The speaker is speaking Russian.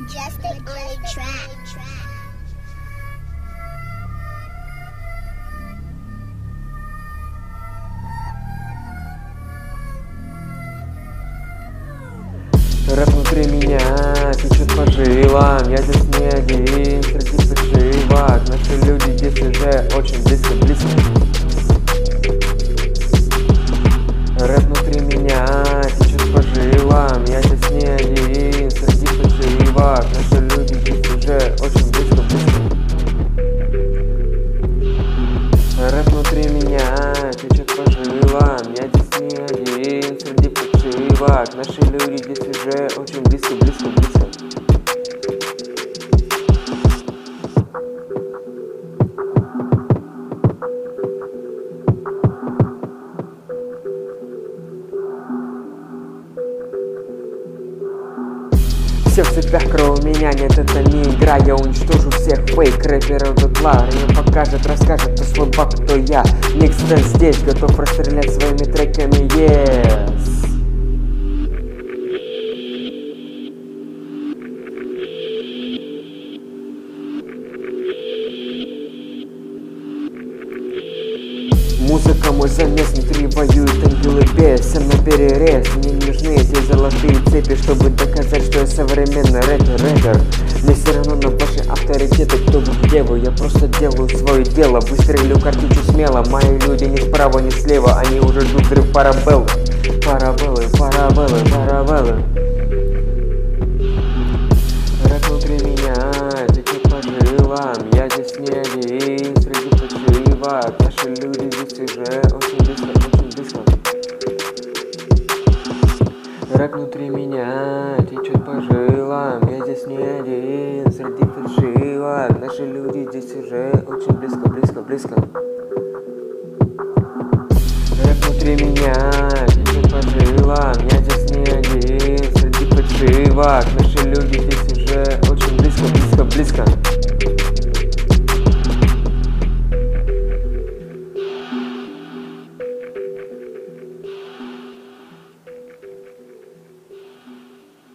Majestic on a track. Рэп внутри меня течет по жилам. Я здесь не один среди подшивок. Наши люди здесь уже очень близко. Рэп внутри меня течет по жилам. Я здесь не один среди подшивок. Наши люди здесь уже очень близко. Рэп внутри меня течет по жилам. Я здесь не один среди подшивок. Наши люди здесь уже очень близко. Все в цепях, кроме меня, нет, это не игра. Я уничтожу всех фейк рэперов дотла. Время покажет, расскажет, кто слабак, кто я. Никстен здесь, готов расстрелять своими треками, yes. Музыка мой замес, внутри воюют ангелы без. Всем на перерез, мне не нужны эти золотые цепи, чтобы доказать, что я современный рэпер. Мне все равно на ваши авторитеты, кто бы где вы. Я просто делаю свое дело, выстрелю картечью смело. Мои люди ни справа, ни слева, они уже ждут взрыв парабеллы. Рэп внутри меня течет по жилам. Я здесь не один среди подшивок. Наши люди здесь уже очень близко. Рэп внутри меня течет по жилам. Я здесь не один среди подшивок. Наши люди здесь уже очень близко. Рэп внутри меня течет по жилам. Я здесь не один среди подшивок. Наши люди здесь уже очень близко.